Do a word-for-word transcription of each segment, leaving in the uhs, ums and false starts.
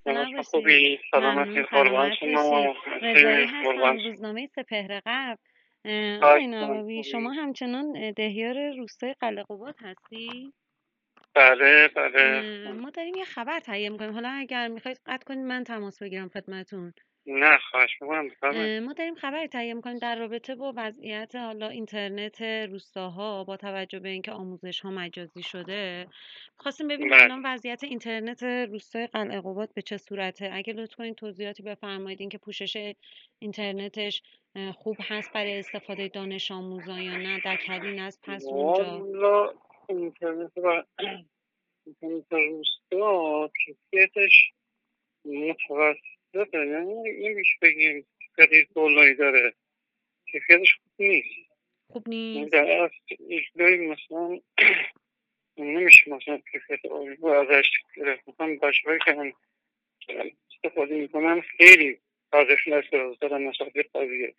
خسته نباشم نباشید. خوبی ممنون، سلامتی قربان سلامت شما باشید. رضایی مرسی قربان هستم، شما. روزنامه سپهر غرب. اه، خواهش آقای می‌کنم نوابی، شما خوبی همچنان اه، دهیار روستای قلعه‌قباد هستی؟ بله بله اه، ما داریم یه خبر تهیه می‌کنیم. حالا اگر میخواید قطع کنید من تماس بگیرم خدمتتون. نه خواهش می‌کنم بفرمایید. اه، ما داریم خبری تهیه می‌کنیم در رابطه با وضعیت حالا اینترنت روستاها با توجه به اینکه آموزش‌ها مجازی شده. خواستیم ببینیم بله الان وضعیت اینترنت روستای قلعه‌قباد به چه صورته. اگه لطف کنید توضیحاتی بفرمایید اینکه پوشش اینترنتش اه، خوب هست برای استفاده دانش آموزان یا نه، دکلی نصب هست اونجا. والا اینترنت و اینترنت روستا کیفیتش متوسطه، یعنی نمیشه بگیم کیفیت بالایی داره، کیفیتش خوب نیست. خوب این نیست. در اصل یک جایی مثلا نمیشه مثلا کیفیت عالی رو ازش گرفت. مثلا بچه‌هایی که هم استفاده میکنن خیلی ازشون استفاده دارن مسافر قویه.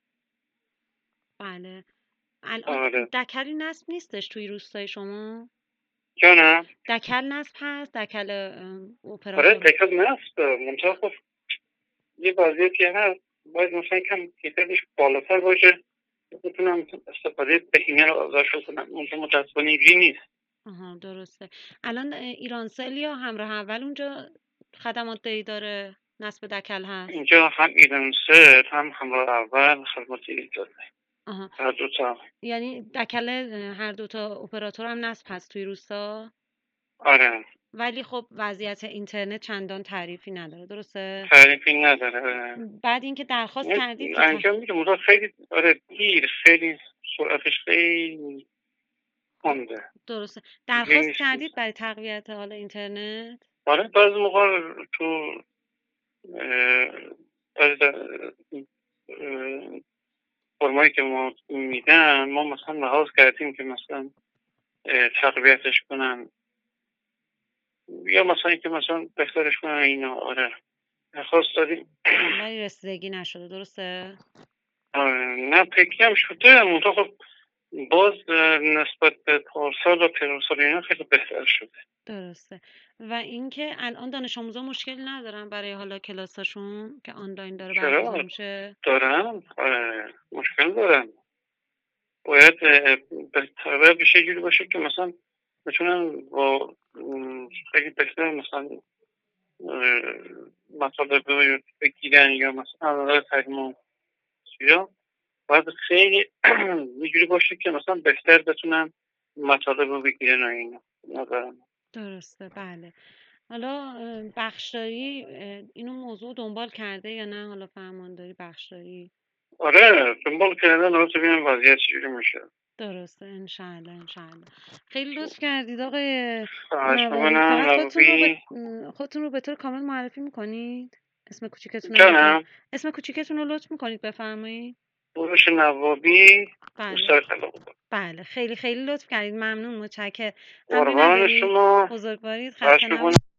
بله. الان آره دکلی نصب نیستش توی روستای شما؟ جانم. دکل نصب هست، دکل اه، آره اپراتور. دقیقا نست منطقه خب یه وضعیتی هست باید مثلا کم کیفیتش بالاتر باشه بتونم استفاده بهینه رو ازش کنم. اونجا متاسفانه اینجوری نیست. آها، درسته. الان ایرانسل یا همراه اول اونجا خدمات داری داره، نصب دکل هست؟ اینجا هم ایرانسه هم همراه اول خدمات ایجاد داده. آها. هر دو تا. یعنی دکل اه، هر دوتا اپراتور هم نصب هست توی روستا، آره ولی خب وضعیت اینترنت چندان تعریفی نداره، درسته؟ تعریفی نداره. بعد اینکه درخواست کردید که ت... انجام میده موتور خیلی آره دیر، خیلی سرعتش خیلی کنده. درسته. اینجوری درخواست نیست. کردید برای تقویت حالا اینترنت؟ آره بعضی موقع تو اه، بعضی در- اه، فرمایی که ما میدن ما مثلا لحاظ کردیم که مثلا اه، تقویتش کنن یا مثلا اینکه مثلا بهترش کنن اینا. آره درخواست دادیم. ولی رسیدگی نشده، درسته؟ آره نه پکی هم شده منطقه خب باز اه، نسبت به پارسال و پیرسال اینا خیلی بهتر شده. درسته. و اینکه الان دانش آموزا مشکلی ندارن برای حالا کلاساشون که آنلاین داره برگزار چرا میشه؟ دارن آره، مشکل دارن. باید اه، به طبع بشه جوری باشه که مثلا بتونن با م، خیلی بهتر مثلا اه، مطالب رو بگیرن یا مثلا علاقه تعلیم و چیزا. باید خیلی یه جوری باشه که مثلا بهتر بتونن مطالب رو بگیرن و اینا نظرم. درسته، بله. حالا اه، بخشداری اه، اینو موضوع دنبال کرده یا نه؟ حالا فرمانداری بخشداری. آره دنبال کردن رو ببینم وضعیت چجوری میشه. درسته، انشالله انشالله. خیلی لطف کردید آقای خواهش نوابی. میکنم فقط خودتون رو به نوابی. خودتون رو به طور کامل معرفی میکنید؟ اسم کوچیکتون رو میتونید جانم اسم کوچیکتون رو لطف میکنید بفرمایید؟ بروش نوابی بله. روستای خلق. بله، خیلی خیلی لطف کردید. ممنون، متشکرم. امری قربان ندارید. شما. بزرگوارید. خواهش خسته میکنم. نباشید.